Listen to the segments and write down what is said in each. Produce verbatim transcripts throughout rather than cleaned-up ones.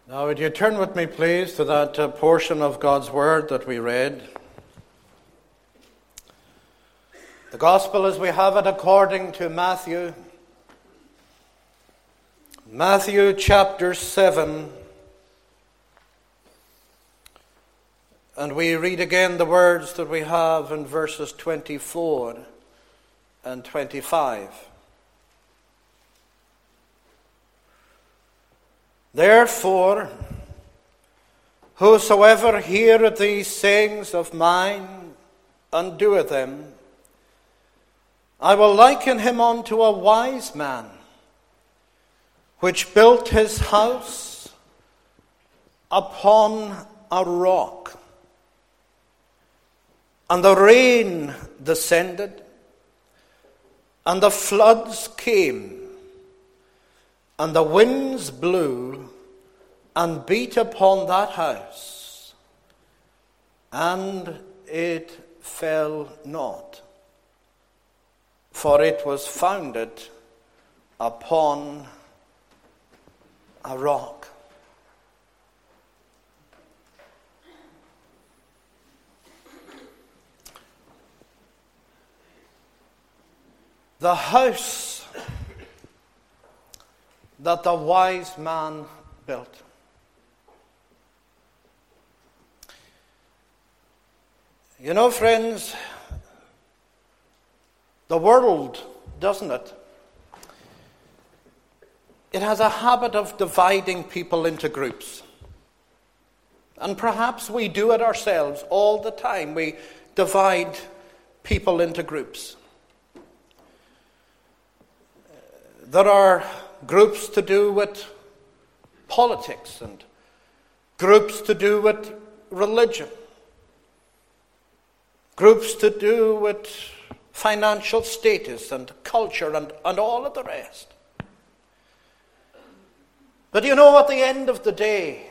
Now, would you turn with me, please, to that uh, portion of God's Word that we read? The Gospel as we have it according to Matthew. Matthew chapter seven. And we read again the words that we have in verses twenty-four and twenty-five. Therefore, whosoever heareth these sayings of mine and doeth them, I will liken him unto a wise man, which built his house upon a rock. And the rain descended, and the floods came, and the winds blew and beat upon that house, and it fell not, for it was founded upon a rock. The house that the wise man built. You know, friends, the world, doesn't it? It has a habit of dividing people into groups. And perhaps we do it ourselves all the time. We divide people into groups. There are groups to do with politics and groups to do with religion, groups to do with financial status and culture and, and all of the rest. But you know, at the end of the day,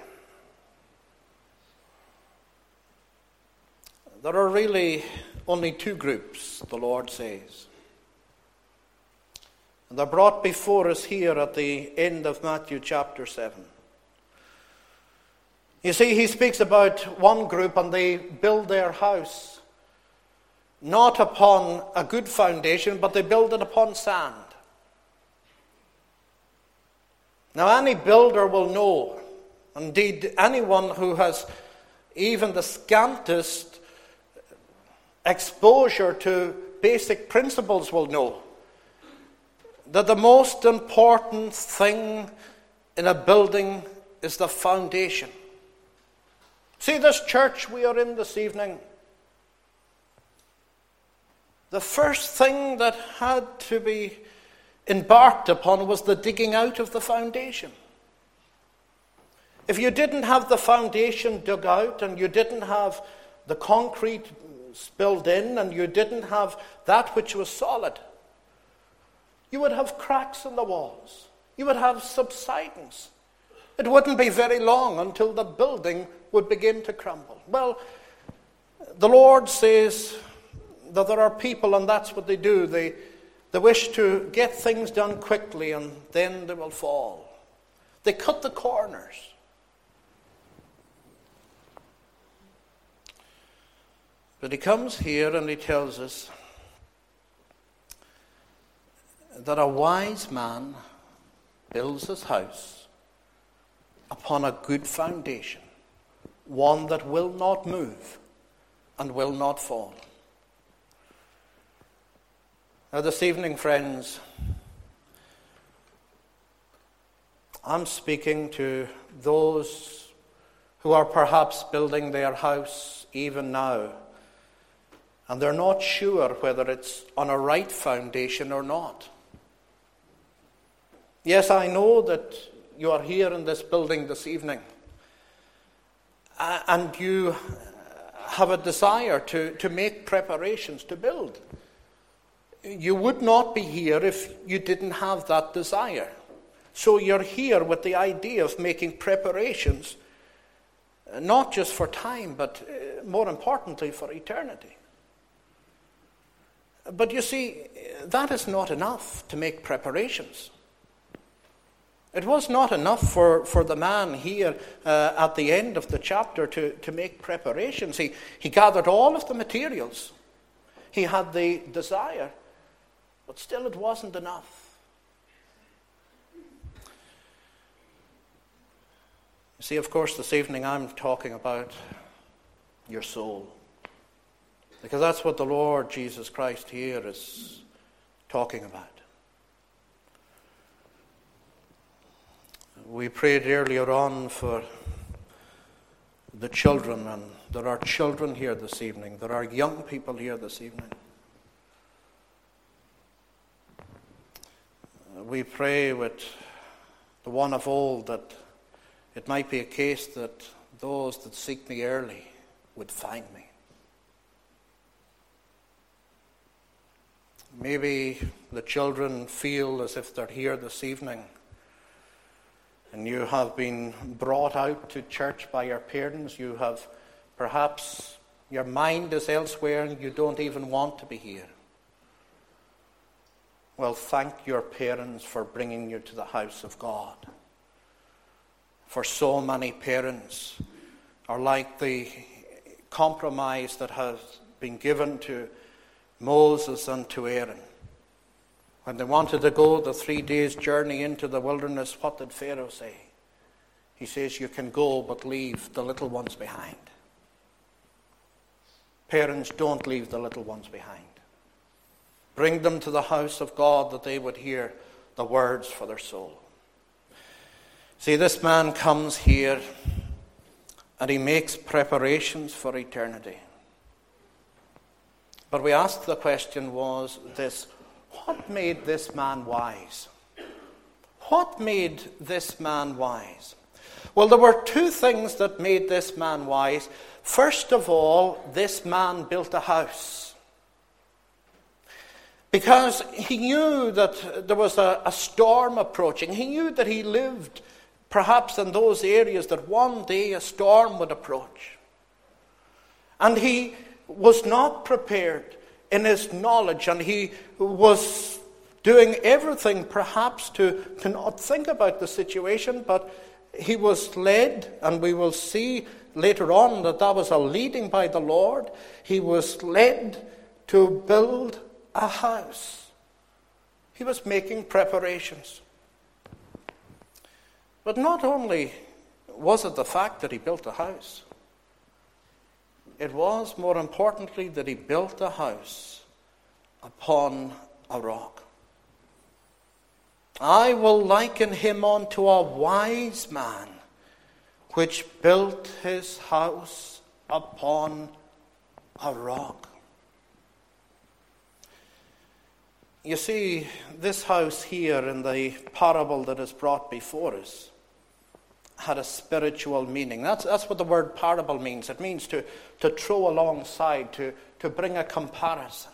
there are really only two groups, the Lord says. And they're brought before us here at the end of Matthew chapter seven. You see, he speaks about one group, and they build their house not upon a good foundation, but they build it upon sand. Now, any builder will know, indeed anyone who has even the scantest exposure to basic principles will know, that the most important thing in a building is the foundation. See, this church we are in this evening, the first thing that had to be embarked upon was the digging out of the foundation. If you didn't have the foundation dug out, and you didn't have the concrete spilled in, and you didn't have that which was solid, you would have cracks in the walls. You would have subsidence. It wouldn't be very long until the building would begin to crumble. Well, the Lord says that there are people, and that's what they do. They, they wish to get things done quickly, and then they will fall. They cut the corners. But he comes here and he tells us that a wise man builds his house upon a good foundation, one that will not move and will not fall. Now, this evening, friends, I'm speaking to those who are perhaps building their house even now, and they're not sure whether it's on a right foundation or not. Yes, I know that you are here in this building this evening, and you have a desire to, to make preparations to build. You would not be here if you didn't have that desire. So you're here with the idea of making preparations, not just for time, but more importantly for eternity. But you see, that is not enough to make preparations. It was not enough for, for the man here uh, at the end of the chapter to, to make preparations. He, he gathered all of the materials. He had the desire, but still it wasn't enough. You see, of course, this evening I'm talking about your soul, because that's what the Lord Jesus Christ here is talking about. We prayed earlier on for the children, and there are children here this evening. There are young people here this evening. We pray with the one of old that it might be a case that those that seek me early would find me. Maybe the children feel as if they're here this evening and you have been brought out to church by your parents. You have perhaps, your mind is elsewhere and you don't even want to be here. Well, thank your parents for bringing you to the house of God. For so many parents are like the compromise that has been given to Moses and to Aaron. When they wanted to go the three days journey into the wilderness, what did Pharaoh say? He says, you can go, but leave the little ones behind. Parents, don't leave the little ones behind. Bring them to the house of God that they would hear the words for their soul. See, this man comes here and he makes preparations for eternity. But we asked the question was this: what made this man wise? What made this man wise? Well, there were two things that made this man wise. First of all, this man built a house. Because he knew that there was a, a storm approaching. He knew that he lived perhaps in those areas that one day a storm would approach. And he was not prepared in his knowledge, and he was doing everything perhaps to, to not think about the situation, but he was led, and we will see later on that that was a leading by the Lord. He was led to build a house. He was making preparations. But not only was it the fact that he built a house, it was, more importantly, that he built a house upon a rock. I will liken him unto a wise man, which built his house upon a rock. You see, this house here in the parable that is brought before us had a spiritual meaning. That's, that's what the word parable means. It means to, to throw alongside, to, to bring a comparison.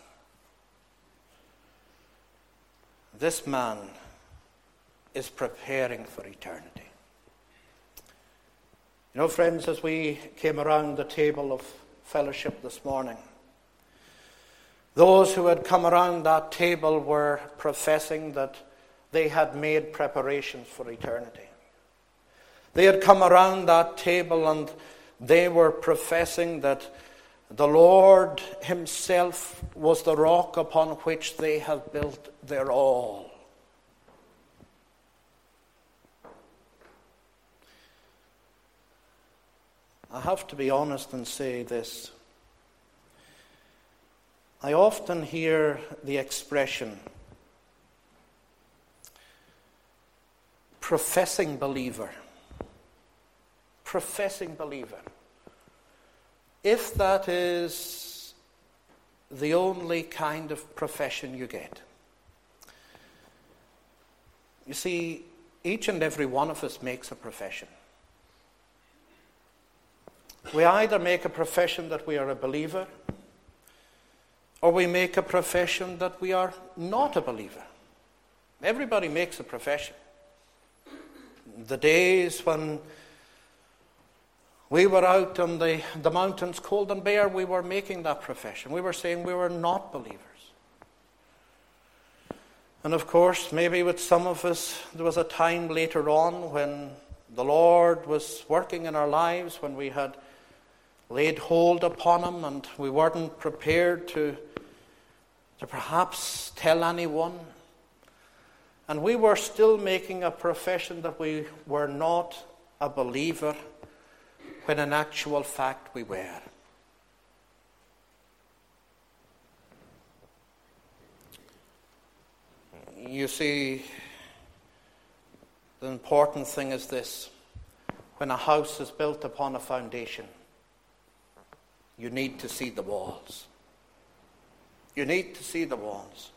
This man is preparing for eternity. You know, friends, as we came around the table of fellowship this morning, those who had come around that table were professing that they had made preparations for eternity. They had come around that table and they were professing that the Lord himself was the rock upon which they have built their all. I have to be honest and say this. I often hear the expression, professing believer. Professing believer. If that is the only kind of profession you get. You see, each and every one of us makes a profession. We either make a profession that we are a believer, or we make a profession that we are not a believer. Everybody makes a profession. The days when we were out on the, the mountains cold and bare, we were making that profession. We were saying we were not believers. And of course, maybe with some of us, there was a time later on when the Lord was working in our lives, when we had laid hold upon Him and we weren't prepared to, to perhaps tell anyone. And we were still making a profession that we were not a believer, when in actual fact we were. You see, the important thing is this: when a house is built upon a foundation, you need to see the walls. You need to see the walls.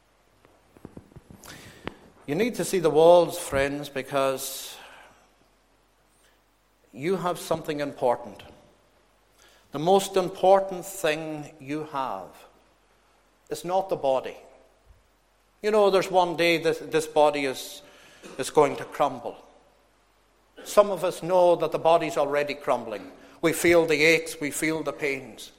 You need to see the walls, friends, because you have something important. The most important thing you have is not the body. You know, there's one day that this body is, is going to crumble. Some of us know that the body's already crumbling. We feel the aches, we feel the pains.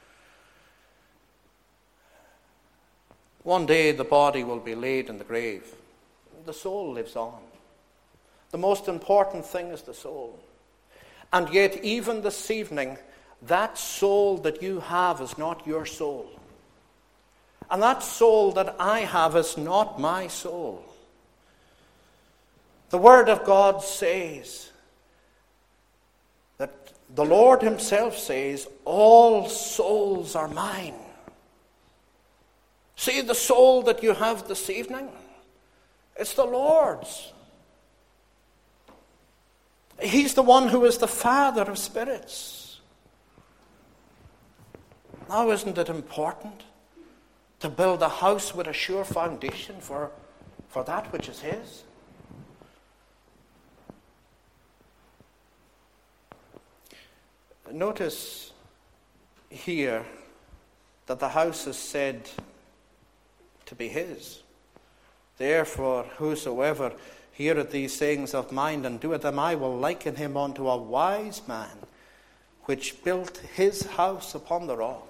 One day the body will be laid in the grave. The soul lives on. The most important thing is the soul. And yet, even this evening, that soul that you have is not your soul. And that soul that I have is not my soul. The Word of God says that the Lord Himself says, all souls are mine. See the soul that you have this evening? It's the Lord's. He's the one who is the Father of spirits. Now, isn't it important to build a house with a sure foundation for, for that which is His? Notice here that the house is said to be His. Therefore, whosoever heareth these sayings of mine and doeth them, I will liken him unto a wise man, which built his house upon the rock.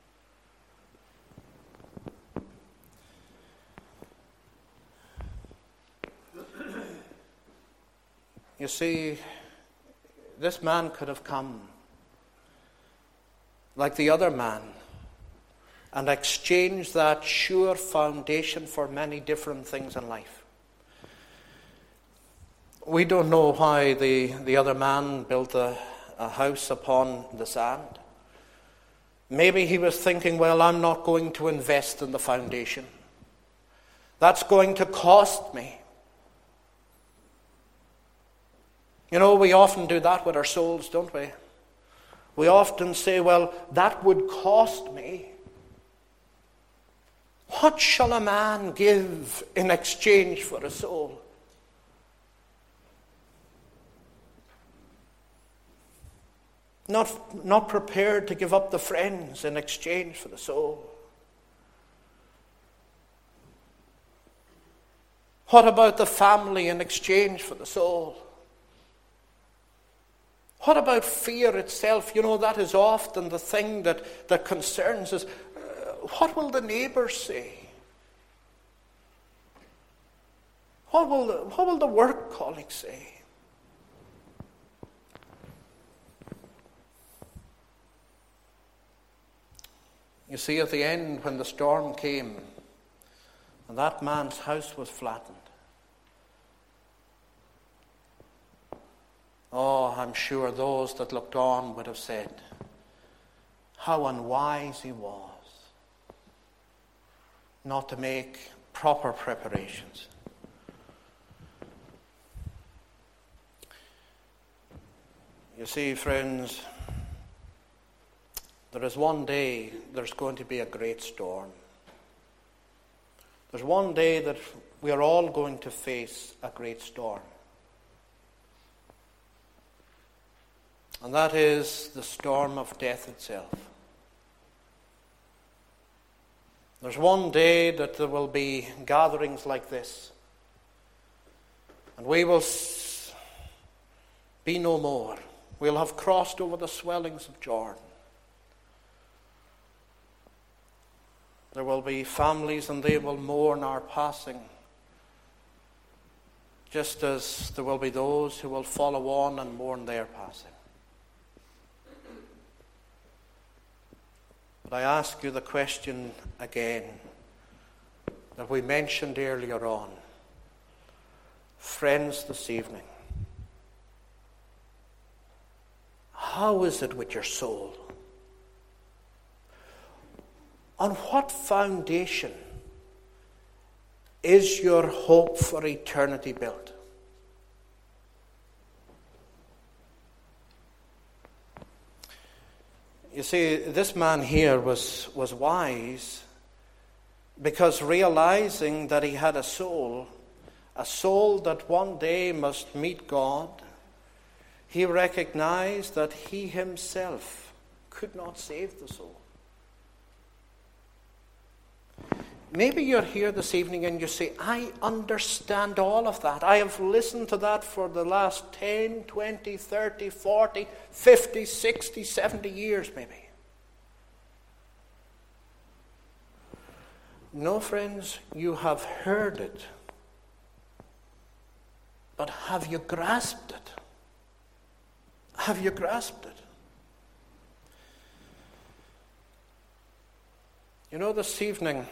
You see, this man could have come like the other man and exchanged that sure foundation for many different things in life. We don't know why the, the other man built a, a house upon the sand. Maybe he was thinking, well, I'm not going to invest in the foundation. That's going to cost me. You know, we often do that with our souls, don't we? We often say, well, that would cost me. What shall a man give in exchange for a soul? Not, not prepared to give up the friends in exchange for the soul. What about the family in exchange for the soul? What about fear itself? You know, that is often the thing that, that concerns us. Uh, what will the neighbors say? What will the, what will the work colleagues say? You see, at the end, when the storm came, and that man's house was flattened, oh, I'm sure those that looked on would have said, how unwise he was not to make proper preparations. You see, friends, there is one day there's going to be a great storm. There's one day that we are all going to face a great storm. And that is the storm of death itself. There's one day that there will be gatherings like this. And we will be no more. We'll have crossed over the swellings of Jordan. There will be families and they will mourn our passing, just as there will be those who will follow on and mourn their passing. But I ask you the question again that we mentioned earlier on. Friends, this evening, how is it with your soul? On what foundation is your hope for eternity built? You see, this man here was, was wise because realizing that he had a soul, a soul that one day must meet God, he recognized that he himself could not save the soul. Maybe you're here this evening and you say, I understand all of that. I have listened to that for the last ten, twenty, thirty, forty, fifty, sixty, seventy years maybe. No, friends, you have heard it. But have you grasped it? Have you grasped it? You know, this evening,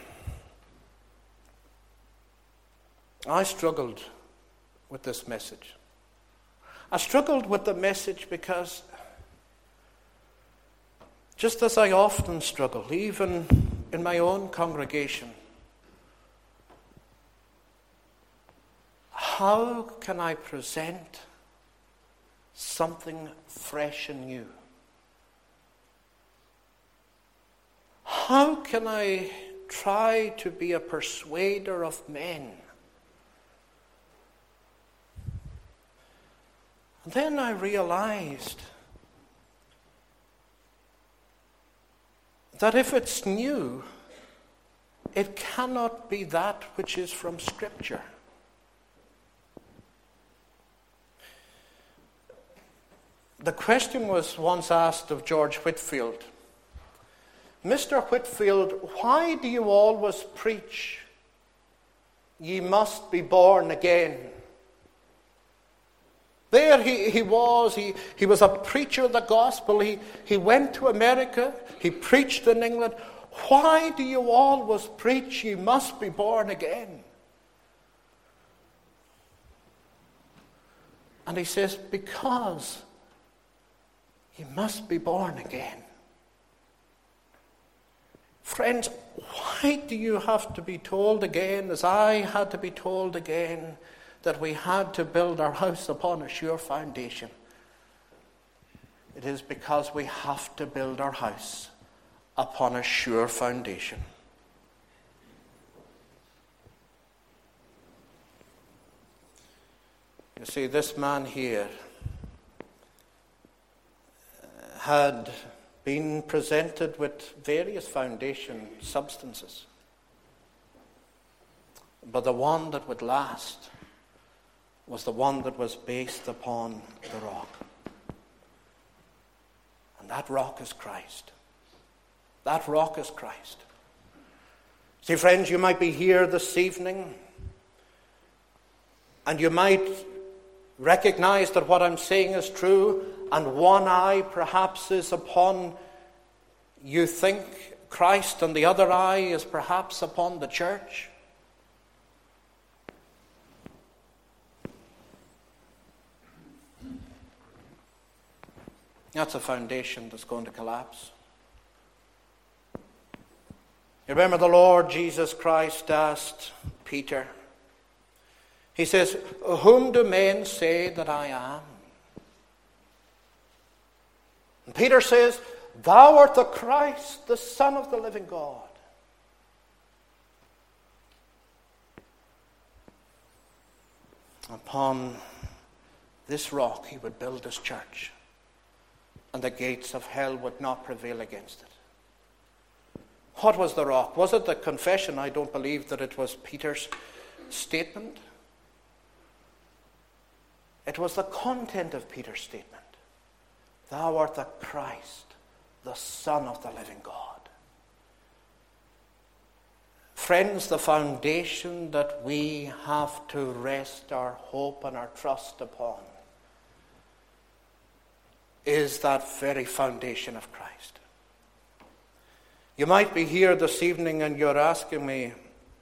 I struggled with this message. I struggled with the message because, just as I often struggle, even in my own congregation, how can I present something fresh and new? How can I try to be a persuader of men? And then I realized that if it's new, it cannot be that which is from Scripture. The question was once asked of George Whitefield, Mister Whitefield, why do you always preach, ye must be born again? There he, he was, he, he was a preacher of the gospel, he, he went to America, he preached in England. Why do you always preach, ye must be born again? And he says, because you must be born again. Friends, why do you have to be told again, as I had to be told again, that we had to build our house upon a sure foundation? It is because we have to build our house upon a sure foundation. You see, this man here had been presented with various foundation substances, but the one that would last was the one that was based upon the rock. And that rock is Christ. That rock is Christ. See, friends, you might be here this evening and you might recognize that what I'm saying is true, and one eye perhaps is upon, you think, Christ, and the other eye is perhaps upon the church. That's a foundation that's going to collapse. You remember the Lord Jesus Christ asked Peter, he says, whom do men say that I am? And Peter says, thou art the Christ, the Son of the living God. Upon this rock he would build his church, and the gates of hell would not prevail against it. What was the rock? Was it the confession? I don't believe that it was Peter's statement. It was the content of Peter's statement. Thou art the Christ, the Son of the living God. Friends, the foundation that we have to rest our hope and our trust upon is that very foundation of Christ. You might be here this evening and you're asking me,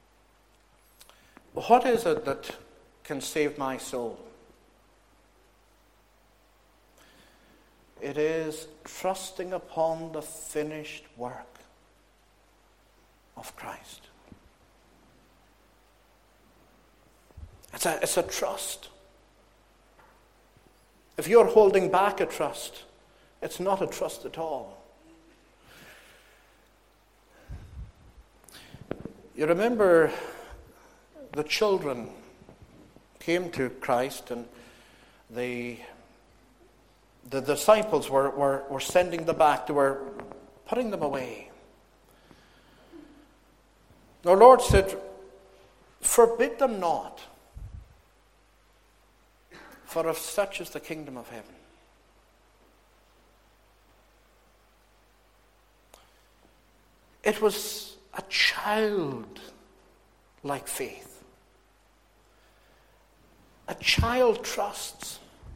what is it that can save my soul? It is trusting upon the finished work of Christ. It's a, it's a trust. If you're holding back a trust, it's not a trust at all. You remember the children came to Christ and the, the disciples were, were, were sending them back. They were putting them away. Our Lord said, forbid them not, for of such is the kingdom of heaven. It was a child-like faith. A child trusts.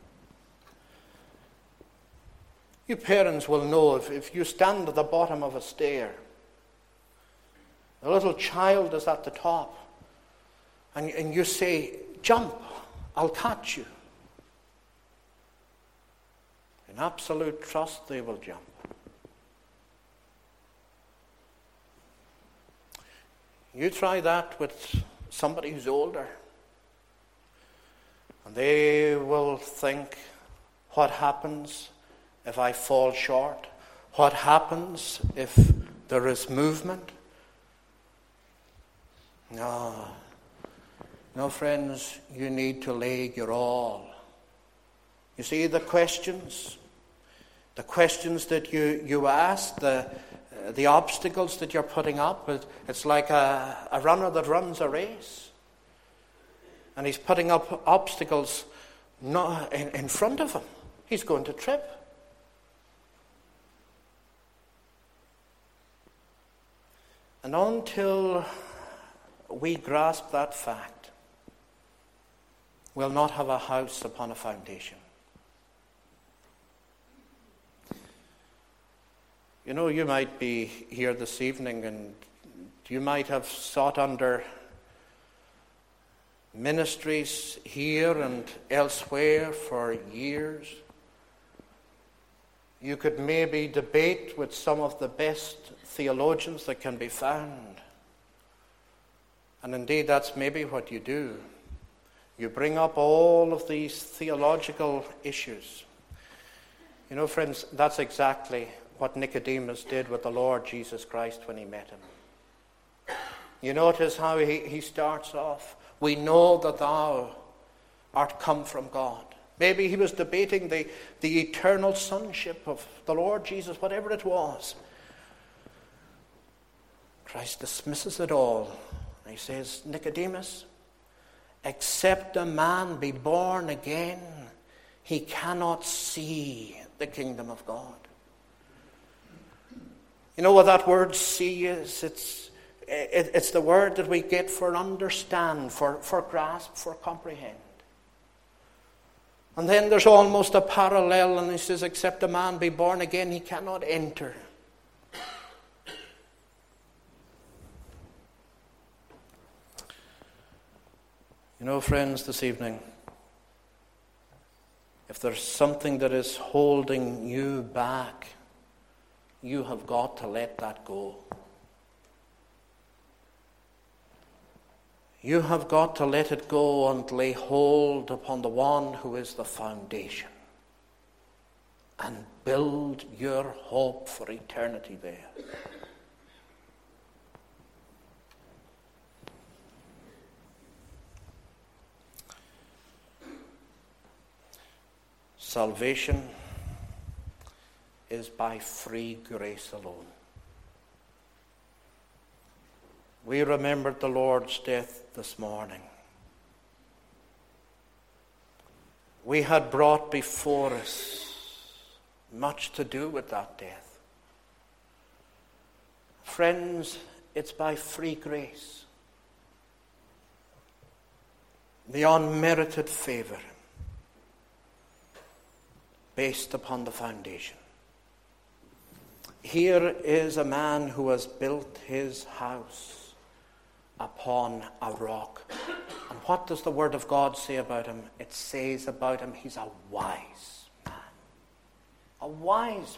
You parents will know if, if you stand at the bottom of a stair, the little child is at the top, and, and you say, jump, I'll catch you. In absolute trust, they will jump. You try that with somebody who's older, and they will think, what happens if I fall short? What happens if there is movement? No. No, friends, you need to lay your all. You see, the questions, the questions that you, you ask, the, uh, the obstacles that you're putting up, it, it's like a, a runner that runs a race. And he's putting up obstacles not in, in front of him. He's going to trip. And until we grasp that fact, we'll not have a house upon a foundation. You know, you might be here this evening and you might have sought under ministries here and elsewhere for years. You could maybe debate with some of the best theologians that can be found. And indeed, that's maybe what you do. You bring up all of these theological issues. You know, friends, that's exactly what Nicodemus did with the Lord Jesus Christ when he met him. You notice how he, he starts off. We know that thou art come from God. Maybe he was debating the, the eternal sonship of the Lord Jesus, whatever it was. Christ dismisses it all. He says, Nicodemus, except a man be born again, he cannot see the kingdom of God. You know what that word see is? It's, it, it's the word that we get for understand, for, for grasp, for comprehend. And then there's almost a parallel, and he says, except a man be born again, he cannot enter. You know, friends, this evening, if there's something that is holding you back, you have got to let that go. You have got to let it go and lay hold upon the one who is the foundation and build your hope for eternity there. Salvation is by free grace alone. We remembered the Lord's death this morning. We had brought before us much to do with that death. Friends, it's by free grace, the unmerited favor based upon the foundation. Here is a man who has built his house upon a rock. And what does the Word of God say about him? It says about him, he's a wise man. A wise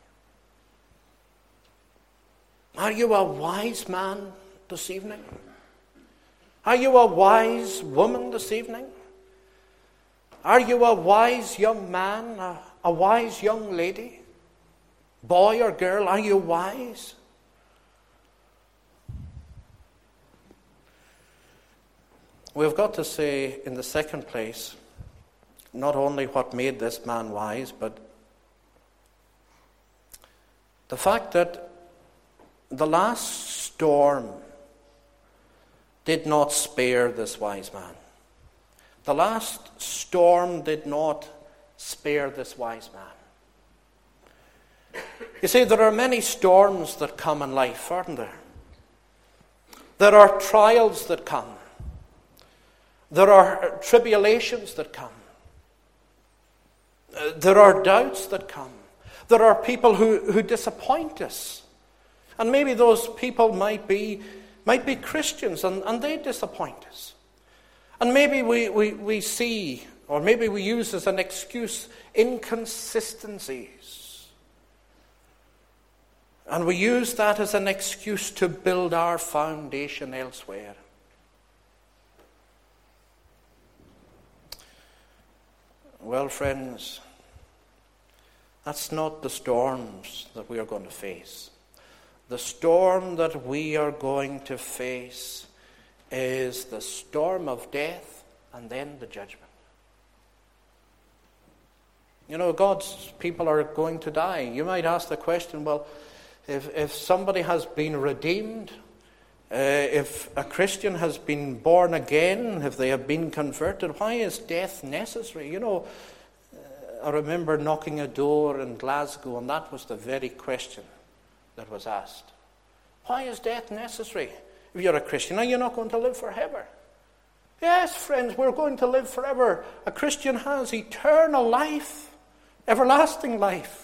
man. Are you a wise man this evening? Are you a wise woman this evening? Are you a wise young man, a, a wise young lady? Boy or girl, are you wise? We've got to say, in the second place, not only what made this man wise, but the fact that the last storm did not spare this wise man. The last storm did not spare this wise man. You see, there are many storms that come in life, aren't there? There are trials that come. There are tribulations that come. There are doubts that come. There are people who, who disappoint us. And maybe those people might be, might be Christians, and, and they disappoint us. And maybe we, we, we see, or maybe we use as an excuse, inconsistencies. And we use that as an excuse to build our foundation elsewhere. Well, friends, that's not the storms that we are going to face. The storm that we are going to face is the storm of death and then the judgment. You know, God's people are going to die. You might ask the question, well, if, if somebody has been redeemed, uh, if a Christian has been born again, if they have been converted, why is death necessary? You know, uh, I remember knocking a door in Glasgow, and that was the very question that was asked. Why is death necessary? If you're a Christian, are you not going to live forever? Yes, friends, we're going to live forever. A Christian has eternal life, everlasting life.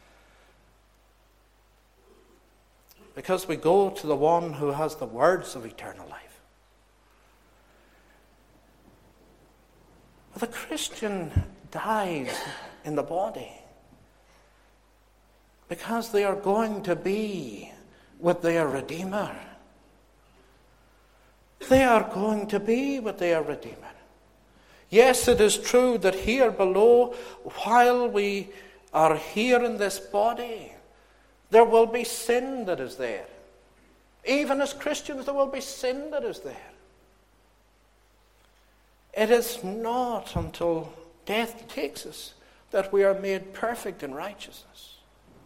Because we go to the one who has the words of eternal life. But the Christian dies in the body because they are going to be with their Redeemer. They are going to be with their Redeemer. Yes, it is true that here below, while we are here in this body, there will be sin that is there. Even as Christians, there will be sin that is there. It is not until death takes us that we are made perfect in righteousness.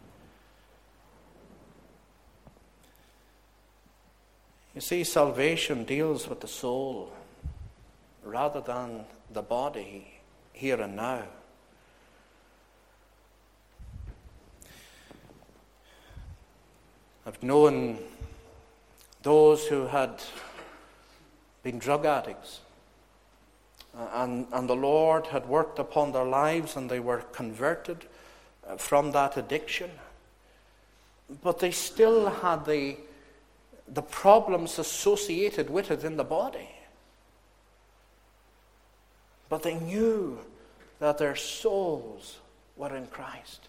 You see, salvation deals with the soul rather than the body here and now. I've known those who had been drug addicts, and, and the Lord had worked upon their lives and they were converted from that addiction. But they still had the, the problems associated with it in the body. But they knew that their souls were in Christ.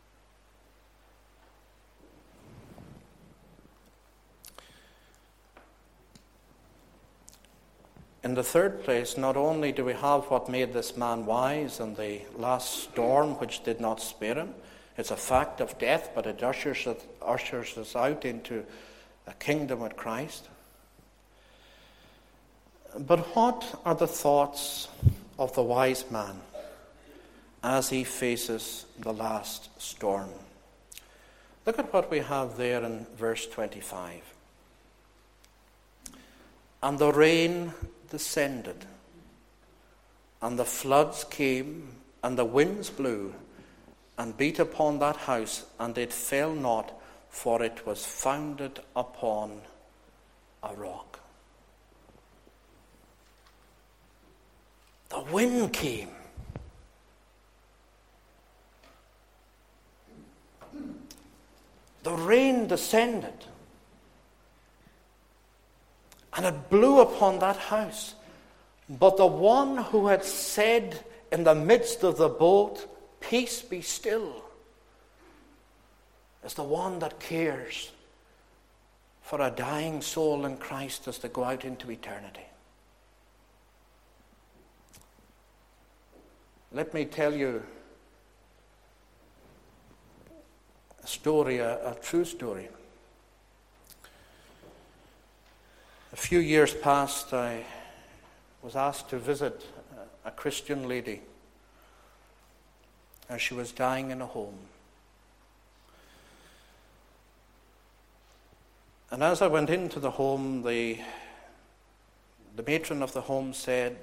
In the third place, not only do we have what made this man wise and the last storm which did not spare him, it's a fact of death, but it ushers, it ushers us out into a kingdom with Christ. But what are the thoughts of the wise man as he faces the last storm? Look at what we have there in verse twenty-five. And the rain descended, and the floods came, and the winds blew, and beat upon that house, and it fell not, for it was founded upon a rock. The wind came. The rain descended. And it blew upon that house. But the one who had said in the midst of the boat, "Peace, be still," is the one that cares for a dying soul in Christ as they go out into eternity. Let me tell you a story, a, a true story. A few years past, I was asked to visit a Christian lady as she was dying in a home. And as I went into the home, the, the matron of the home said,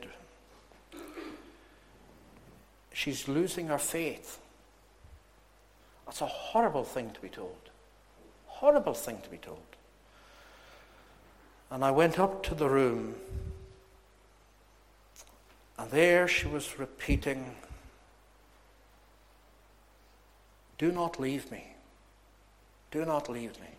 "She's losing her faith." That's a horrible thing to be told. Horrible thing to be told. And I went up to the room, and there she was repeating, "Do not leave me. Do not leave me."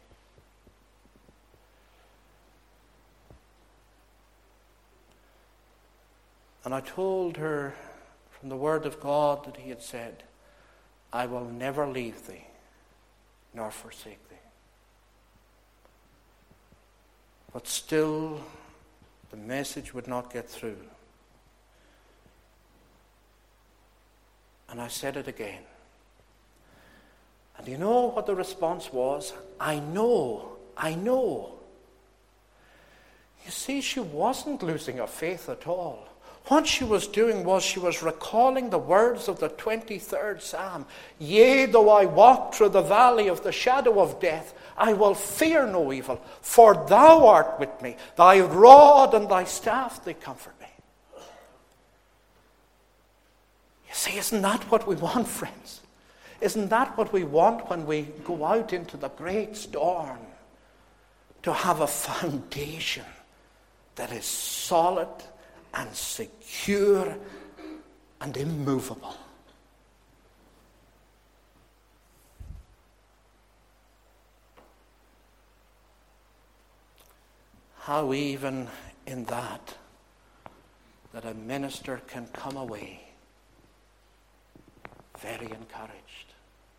And I told her from the Word of God that He had said, "I will never leave thee, nor forsake thee." But still, the message would not get through. And I said it again. And you know what the response was? "I know, I know." You see, she wasn't losing her faith at all. What she was doing was she was recalling the words of the twenty-third Psalm. "Yea, though I walk through the valley of the shadow of death, I will fear no evil, for thou art with me. Thy rod and thy staff, they comfort me." You see, isn't that what we want, friends? Isn't that what we want when we go out into the great storm? To have a foundation that is solid and secure and immovable. How even in that, that a minister can come away very encouraged.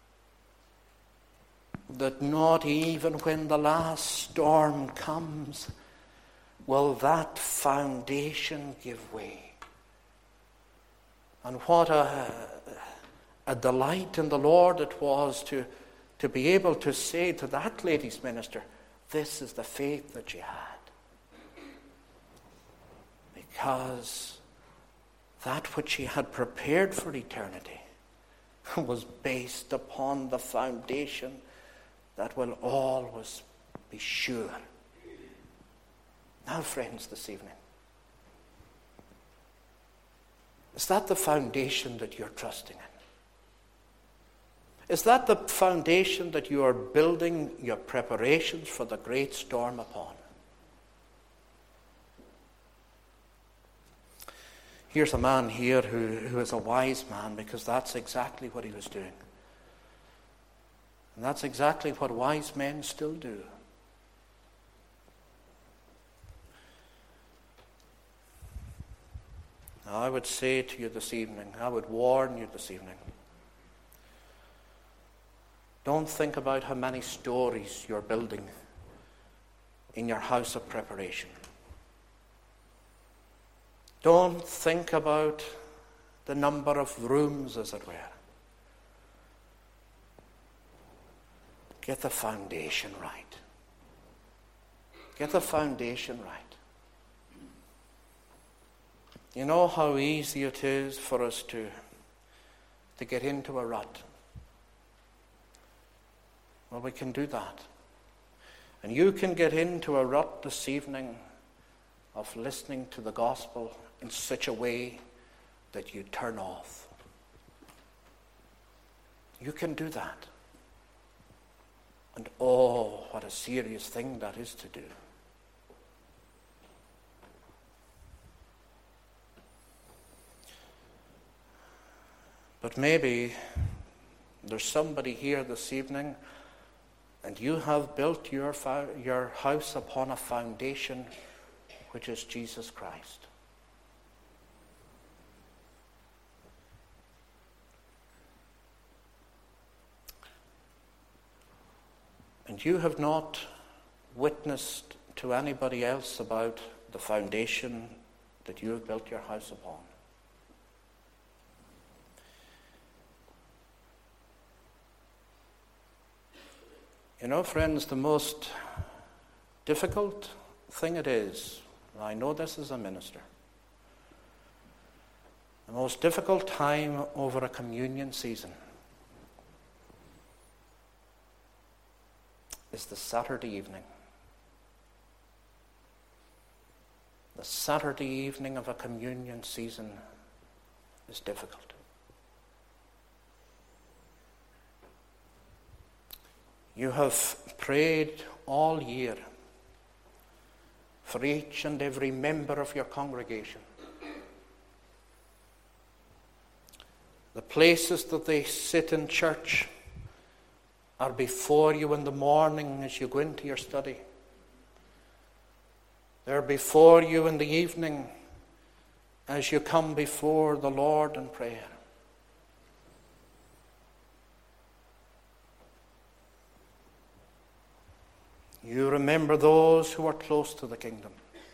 That not even when the last storm comes will that foundation give way. And what a, a delight in the Lord it was to, to be able to say to that lady's minister, "This is the faith that you had." Because that which she had prepared for eternity was based upon the foundation that will always be sure. Now, friends, this evening, is that the foundation that you're trusting in? Is that the foundation that you are building your preparations for the great storm upon? Here's a man here who, who is a wise man, because that's exactly what he was doing. And that's exactly what wise men still do. Now, I would say to you this evening, I would warn you this evening, don't think about how many stories you're building in your house of preparation. Don't think about the number of rooms, as it were. Get the foundation right. Get the foundation right. You know how easy it is for us to, to get into a rut. Well, we can do that. And you can get into a rut this evening of listening to the gospel in such a way that you turn off. You can do that. And oh, what a serious thing that is to do. But maybe there's somebody here this evening and you have built your, your house upon a foundation which is Jesus Christ. And you have not witnessed to anybody else about the foundation that you have built your house upon. You know, friends, the most difficult thing it is, and I know this as a minister, the most difficult time over a communion season is the Saturday evening. The Saturday evening of a communion season is difficult. You have prayed all year for each and every member of your congregation. The places that they sit in church are before you in the morning as you go into your study. They're before you in the evening as you come before the Lord in prayer. You remember those who are close to the kingdom.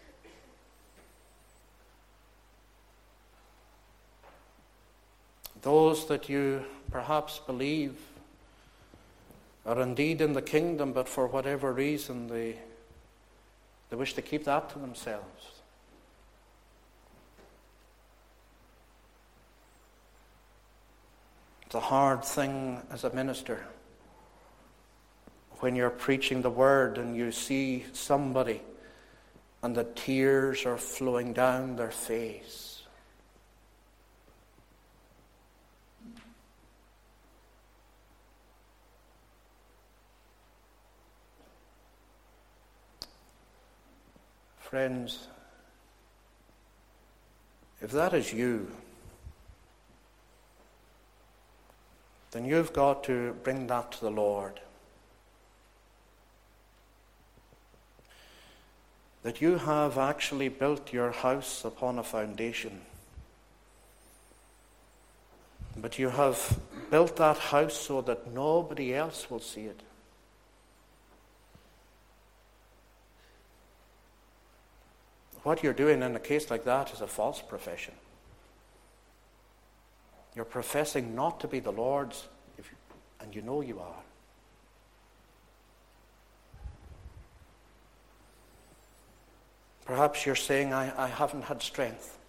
Those that you perhaps believe are indeed in the kingdom, but for whatever reason they, they wish to keep that to themselves. It's a hard thing as a minister when you're preaching the word and you see somebody and the tears are flowing down their face. Friends, if that is you, then you've got to bring that to the Lord. That you have actually built your house upon a foundation. But you have built that house so that nobody else will see it. What you're doing in a case like that is a false profession. You're professing not to be the Lord's, if you, and you know you are. Perhaps you're saying, I, I haven't had strength.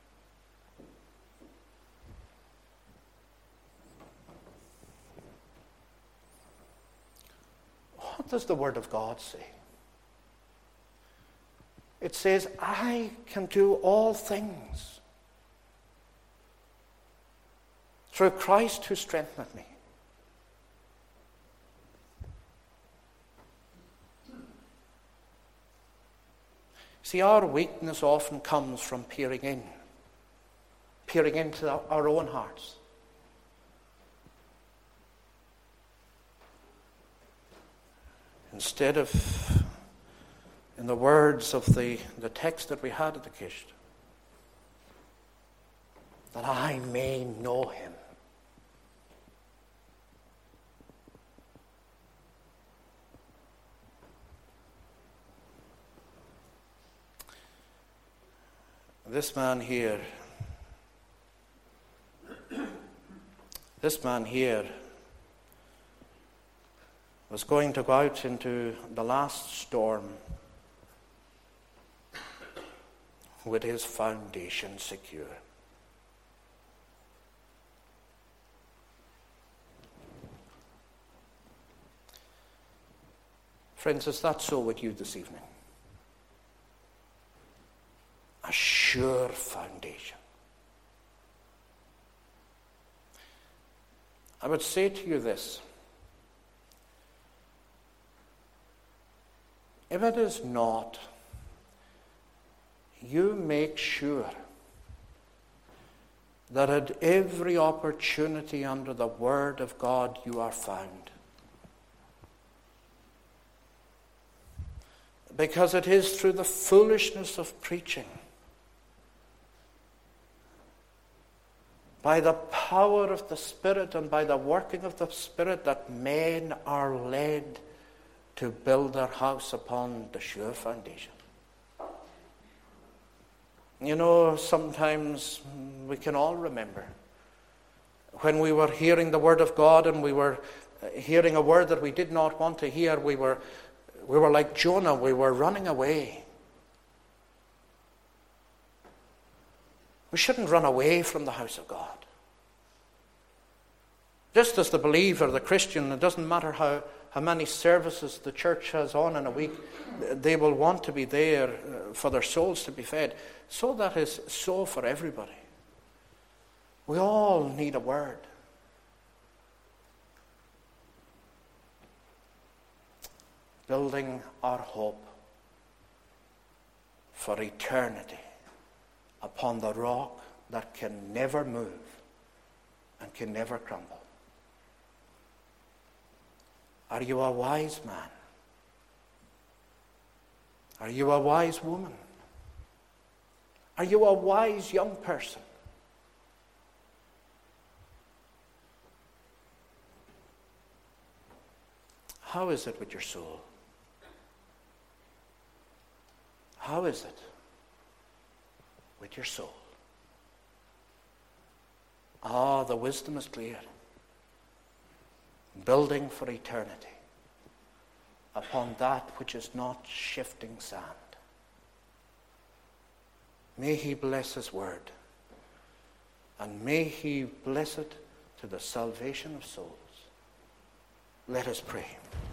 What does the Word of God say? It says, I can do all things through Christ who strengtheneth me. See, our weakness often comes from peering in, peering into our own hearts. Instead of, in the words of the, the text that we had at the Kist, that I may know him. This man here, this man here was going to go out into the last storm with his foundation secure. Friends, is that so with you this evening? A sure foundation. I would say to you this. If it is not, you make sure that at every opportunity under the Word of God you are found. Because it is through the foolishness of preaching, by the power of the Spirit and by the working of the Spirit, that men are led to build their house upon the sure foundation. You know, sometimes we can all remember when we were hearing the Word of God and we were hearing a word that we did not want to hear, we were, we were like Jonah, we were running away. We shouldn't run away from the house of God. Just as the believer, the Christian, it doesn't matter how, how many services the church has on in a week, they will want to be there for their souls to be fed. So that is so for everybody. We all need a word. Building our hope for eternity upon the rock that can never move and can never crumble. Are you a wise man? Are you a wise woman? Are you a wise young person? How is it with your soul? How is it with your soul? Ah, the wisdom is clear. Building for eternity upon that which is not shifting sand. May he bless his word, and may he bless it to the salvation of souls. Let us pray.